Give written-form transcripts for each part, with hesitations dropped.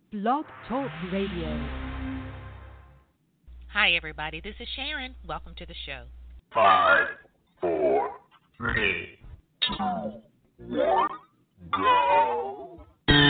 Blog Talk Radio. Hi, everybody. This is Sharon. Welcome to the show. 5, 4, 3, 2, 1, go.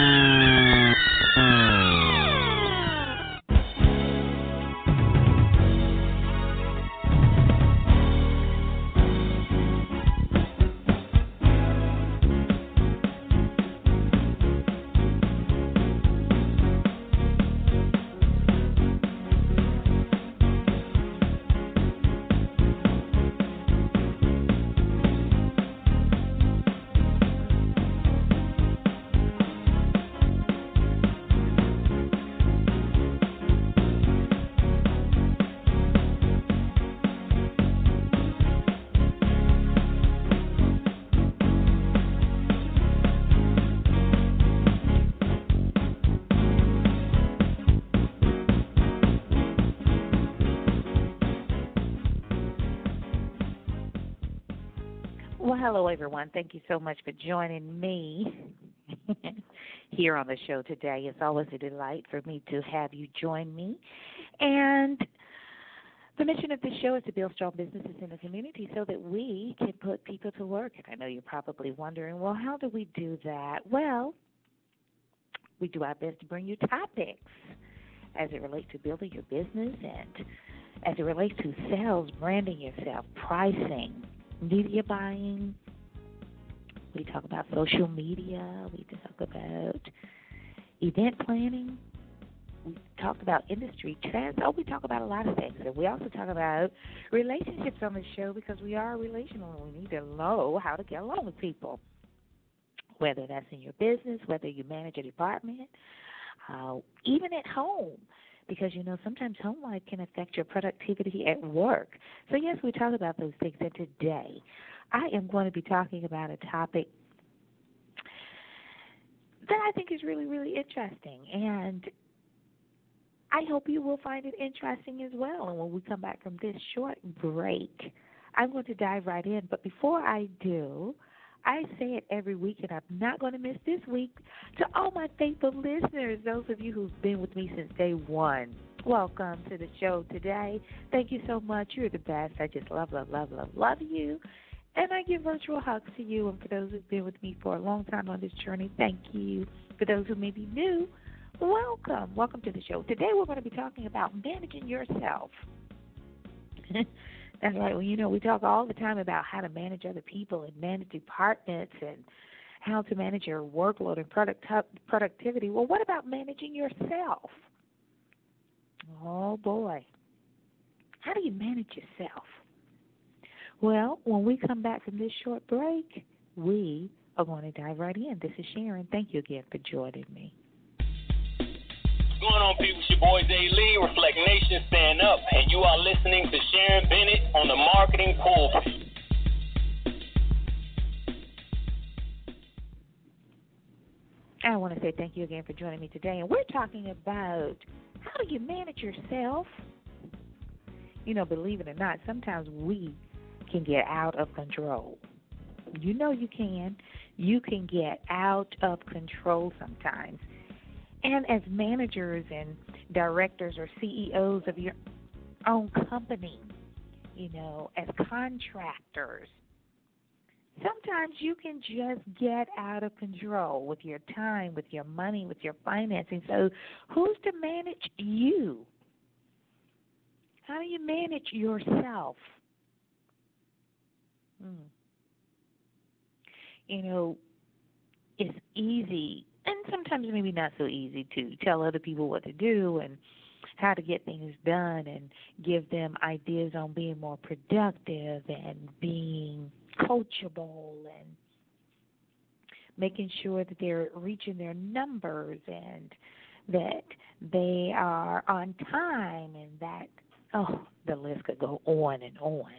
Well, hello, everyone. Thank you so much for joining me here on the show today. It's always a delight for me to have you join me. And the mission of this show is to build strong businesses in the community so that we can put people to work. And I know you're probably wondering, well, how do we do that? Well, we do our best to bring you topics as it relates to building your business and as it relates to sales, branding yourself, pricing, media buying. We talk about social media. We talk about event planning. We talk about industry trends. Oh, we talk about a lot of things. And we also talk about relationships on the show because we are relational and we need to know how to get along with people, whether that's in your business, whether you manage a department, even at home. Because, you know, sometimes home life can affect your productivity at work. So, yes, we talk about those things. And today I am going to be talking about a topic that I think is really, really interesting. And I hope you will find it interesting as well. And when we come back from this short break, I'm going to dive right in. But before I do, I say it every week, and I'm not going to miss this week. To all my faithful listeners, those of you who've been with me since day one, welcome to the show today. Thank you so much. You're the best. I just love you. And I give virtual hugs to you. And for those who've been with me for a long time on this journey, thank you. For those who may be new, welcome. Welcome to the show. Today we're going to be talking about managing yourself. That's right. Well, you know, we talk all the time about how to manage other people and manage departments and how to manage your workload and productivity. Well, what about managing yourself? Oh, boy. How do you manage yourself? Well, when we come back from this short break, we are going to dive right in. This is Sharon. Thank you again for joining me. What's going on, people? It's your boy Jay Lee, Reflect Nation, stand up, and you are listening to Sharon Bennett on the Marketing Pulpit. I want to say thank you again for joining me today, and we're talking about how do you manage yourself. You know, believe it or not, sometimes we can get out of control. You know you can. You can get out of control sometimes. And as managers and directors or CEOs of your own company, you know, as contractors, sometimes you can just get out of control with your time, with your money, with your financing. So who's to manage you? How do you manage yourself? You know, it's easy, and sometimes maybe not so easy, to tell other people what to do and how to get things done and give them ideas on being more productive and being coachable and making sure that they're reaching their numbers and that they are on time and that, the list could go on and on.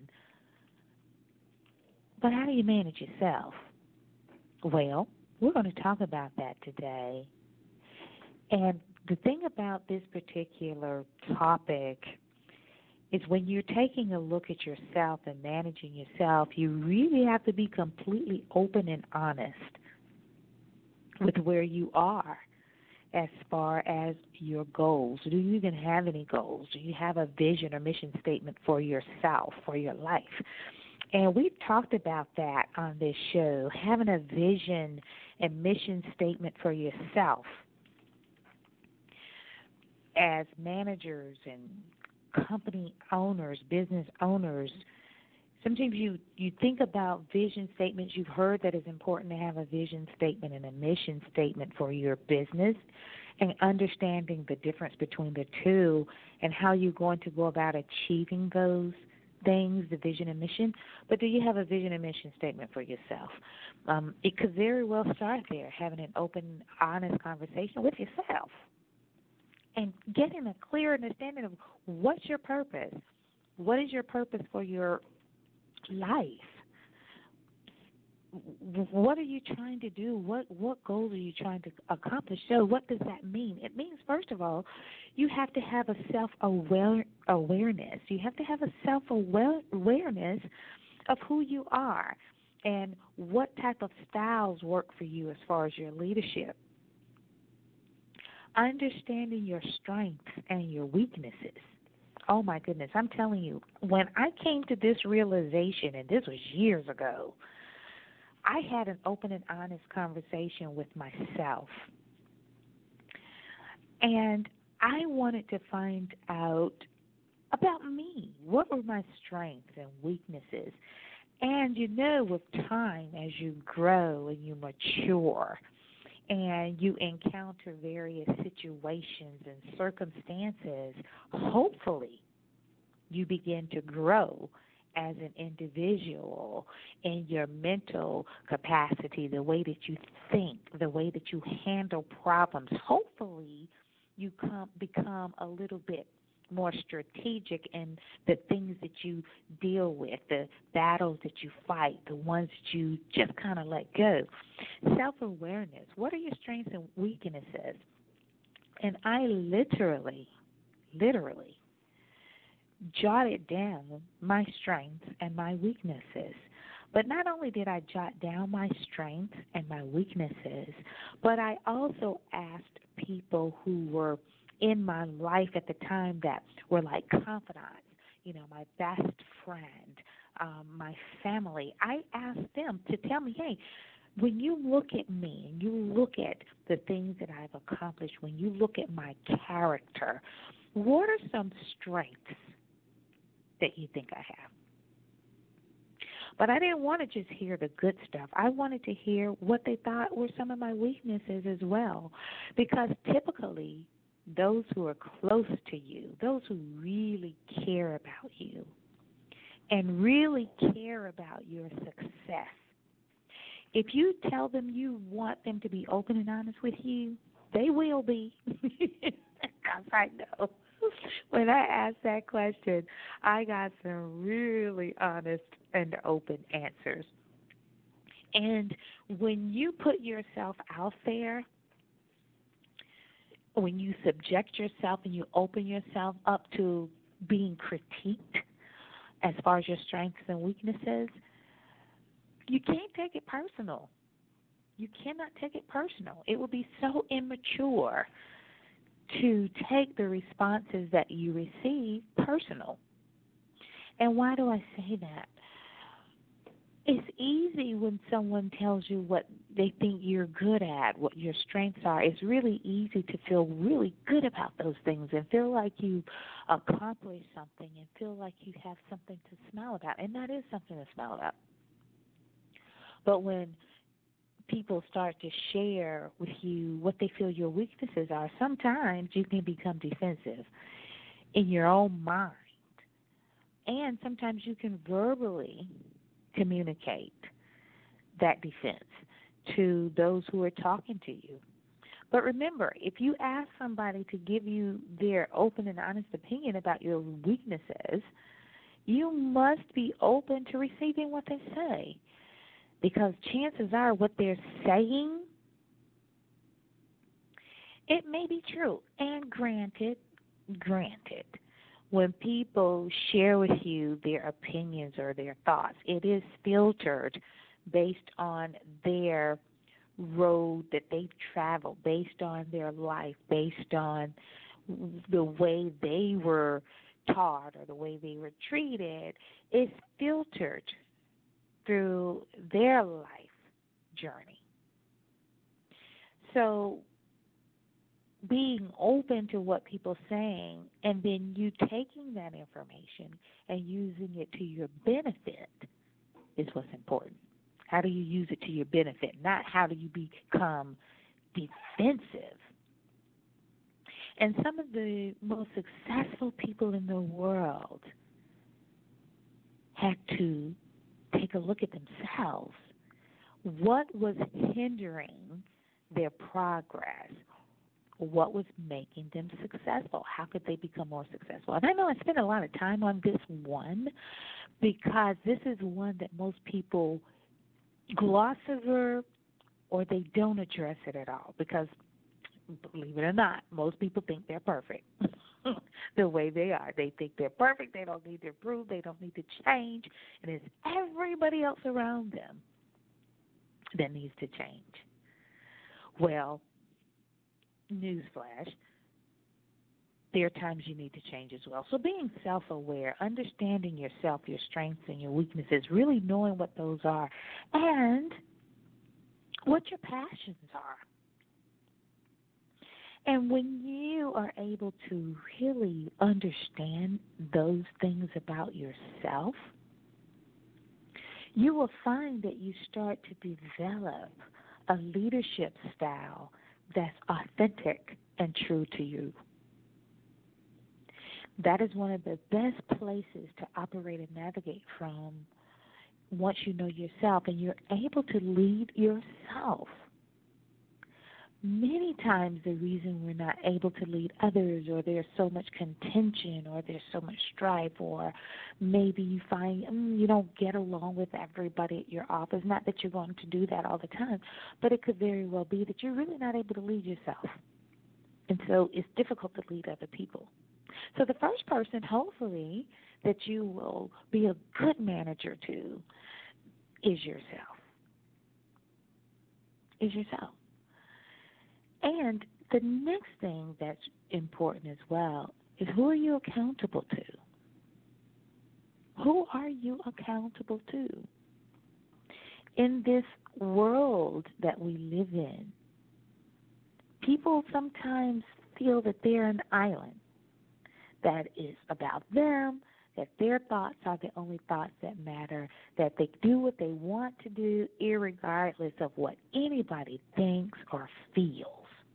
But how do you manage yourself? Well, we're going to talk about that today. And the thing about this particular topic is when you're taking a look at yourself and managing yourself, you really have to be completely open and honest with where you are as far as your goals. Do you even have any goals? Do you have a vision or mission statement for yourself, for your life? And we've talked about that on this show, having a vision and mission statement for yourself. As managers and company owners, business owners, sometimes you think about vision statements. You've heard that it's important to have a vision statement and a mission statement for your business, and understanding the difference between the two and how you're going to go about achieving those things, the vision and mission. But do you have a vision and mission statement for yourself? It could very well start there, having an open, honest conversation with yourself and getting a clear understanding of what's your purpose. What is your purpose for your life? What are you trying to do? What goals are you trying to accomplish? So what does that mean? It means, first of all, you have to have a self-awareness. You have to have a self-awareness of who you are and what type of styles work for you as far as your leadership. Understanding your strengths and your weaknesses. Oh, my goodness, I'm telling you, when I came to this realization, and this was years ago, I had an open and honest conversation with myself. And I wanted to find out about me. What were my strengths and weaknesses? And you know, with time, as you grow and you mature and you encounter various situations and circumstances, hopefully you begin to grow as an individual in your mental capacity, the way that you think, the way that you handle problems. Hopefully you become a little bit more strategic in the things that you deal with, the battles that you fight, the ones that you just kind of let go. Self-awareness. What are your strengths and weaknesses? And I literally jotted down my strengths and my weaknesses. But not only did I jot down my strengths and my weaknesses, but I also asked people who were in my life at the time that were like confidants, you know, my best friend, my family. I asked them to tell me, hey, when you look at me and you look at the things that I've accomplished, when you look at my character, what are some strengths that you think I have? But I didn't want to just hear the good stuff. I wanted to hear what they thought were some of my weaknesses as well. Because typically, those who are close to you, those who really care about you and really care about your success, if you tell them you want them to be open and honest with you, they will be. Because I know when I asked that question, I got some really honest and open answers. And when you put yourself out there, when you subject yourself and you open yourself up to being critiqued as far as your strengths and weaknesses, you can't take it personal. You cannot take it personal. It would be so immature to take the responses that you receive personal. And why do I say that? It's easy when someone tells you what they think you're good at, what your strengths are. It's really easy to feel really good about those things and feel like you've accomplished something and feel like you have something to smile about. And that is something to smile about. But when people start to share with you what they feel your weaknesses are, sometimes you can become defensive in your own mind. And sometimes you can verbally communicate that defense to those who are talking to you. But remember, if you ask somebody to give you their open and honest opinion about your weaknesses, you must be open to receiving what they say. Because chances are what they're saying, it may be true. And granted, when people share with you their opinions or their thoughts, it is filtered based on their road that they've traveled, based on their life, based on the way they were taught or the way they were treated, is filtered through their life journey. So being open to what people are saying and then you taking that information and using it to your benefit is what's important. How do you use it to your benefit? Not how do you become defensive. And some of the most successful people in the world had to take a look at themselves. What was hindering their progress? What was making them successful? How could they become more successful? And I know I spent a lot of time on this one because this is one that most people gloss over or they don't address it at all because, believe it or not, most people think they're perfect the way they are. They think they're perfect. They don't need to improve. They don't need to change. And it's everybody else around them that needs to change. Well, newsflash, there are times you need to change as well. So being self-aware, understanding yourself, your strengths and your weaknesses, really knowing what those are, and what your passions are. And when you are able to really understand those things about yourself, you will find that you start to develop a leadership style that's authentic and true to you. That is one of the best places to operate and navigate from once you know yourself and you're able to lead yourself. Many times the reason we're not able to lead others, or there's so much contention, or there's so much strife, or maybe you find you don't get along with everybody at your office. Not that you're going to do that all the time, but it could very well be that you're really not able to lead yourself. And so it's difficult to lead other people. So the first person, hopefully, that you will be a good manager to is yourself. Is yourself. And the next thing that's important as well is who are you accountable to? Who are you accountable to? In this world that we live in, people sometimes feel that they're an island, that is about them, that their thoughts are the only thoughts that matter, that they do what they want to do irregardless of what anybody thinks or feels.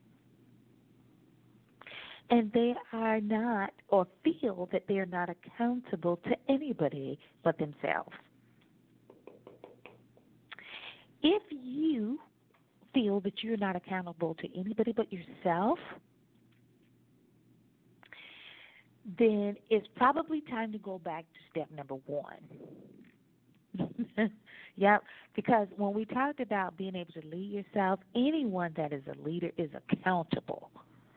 And they are not, or feel that they are not accountable to anybody but themselves. If you feel that you're not accountable to anybody but yourself, then it's probably time to go back to step number one. Yep, because when we talked about being able to lead yourself, anyone that is a leader is accountable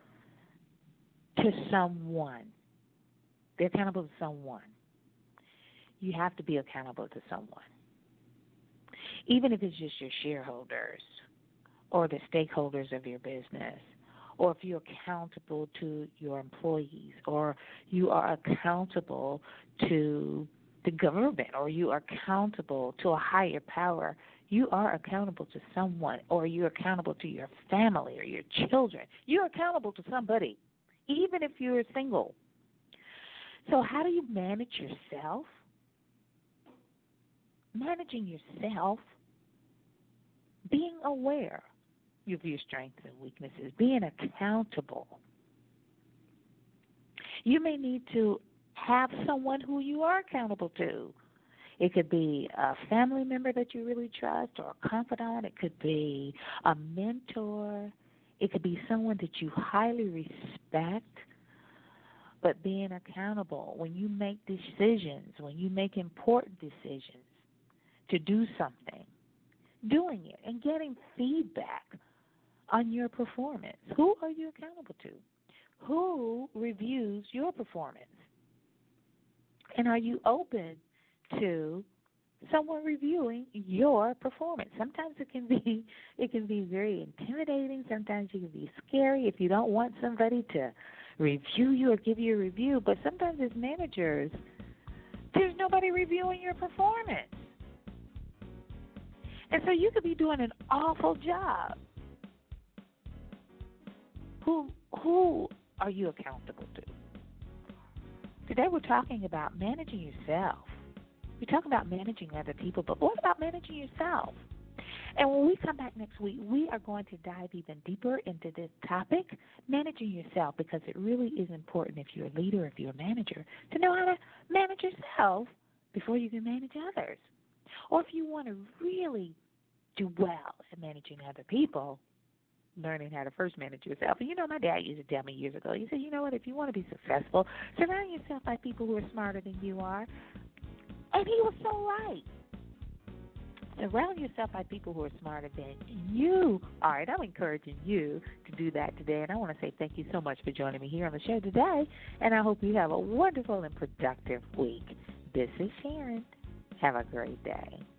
to someone. They're accountable to someone. You have to be accountable to someone. Even if it's just your shareholders or the stakeholders of your business, or if you're accountable to your employees, or you are accountable to the government, or you are accountable to a higher power, you are accountable to someone, or you're accountable to your family or your children. You're accountable to somebody, even if you're single. So how do you manage yourself? Managing yourself, being aware of your strengths and weaknesses, being accountable. You may need to have someone who you are accountable to. It could be a family member that you really trust, or a confidant. It could be a mentor. It could be someone that you highly respect. But being accountable, when you make decisions, when you make important decisions to do something, doing it and getting feedback on your performance. Who are you accountable to? Who reviews your performance? And are you open to someone reviewing your performance. Sometimes it can be very intimidating. Sometimes it can be scary if you don't want somebody to review you or give you a review. But sometimes as managers, there's nobody reviewing your performance. And so you could be doing an awful job. Who are you accountable to? Today we're talking about managing yourself. We talk about managing other people, but what about managing yourself? And when we come back next week, we are going to dive even deeper into this topic, managing yourself, because it really is important if you're a leader, if you're a manager, to know how to manage yourself before you can manage others. Or if you want to really do well at managing other people, learning how to first manage yourself. And my dad used to tell me years ago, he said, you know what, if you want to be successful, surround yourself by people who are smarter than you are. And he was so right. Surround yourself by people who are smarter than you are. And I'm encouraging you to do that today. And I want to say thank you so much for joining me here on the show today. And I hope you have a wonderful and productive week. This is Sharon. Have a great day.